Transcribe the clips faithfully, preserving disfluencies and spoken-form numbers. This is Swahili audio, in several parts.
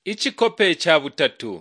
Ichikope cha butatu.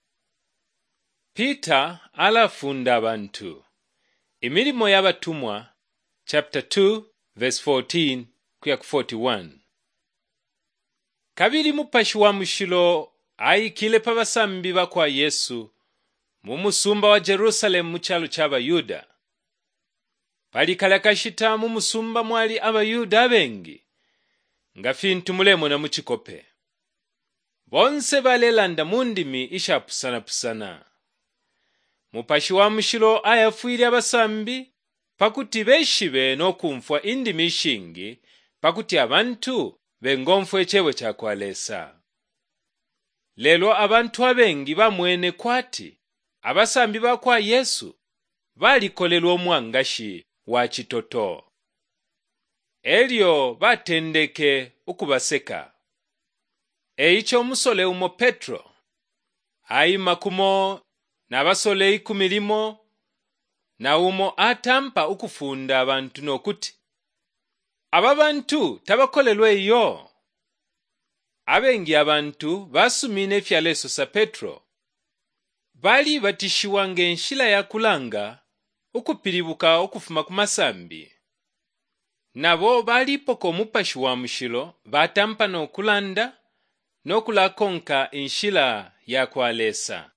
Peter alafunda abantu. Imirimo y'abatumwa chapter two verse fourteen kuya forty-one. Kabiri mupashi wa mushilo ayikile pa basambi bakwa Yesu mu musumba wa Jerusalemu mu chalo cy'Abayuda. Palikala kashita mu musumba mwali Abayuda bengi nga fintu mulemo na muchikope. Bonse balelanda mundimi ishapusana-pusana. Mupashi wa mushilo ayafuiri abasambi pakuti beshibe n'okumfwa indimi ishingi pakuti abantu bengomfwa echewe chakwalesa. Lelo abantu abengi bamwene kwati abasambi bakwa Yesu balikolelwa omwangashi wa chitoto. Elyo batendeke ukubaseka. Eicho musole umo Petro ayima kumo n'abasole ku milimo na umo atampa ukufunda abantu nokuti aba bantu tabakolelwe iyo. Abengi abantu basumine efyaleso sa Petro bali batishiwa ng'enshila ya kulanga ukupilibuka okufuma ku masambi. Nabo balipoko mupashi wa mushilo batampa n'okulanda n'okulakonka enshila ya kwalesa.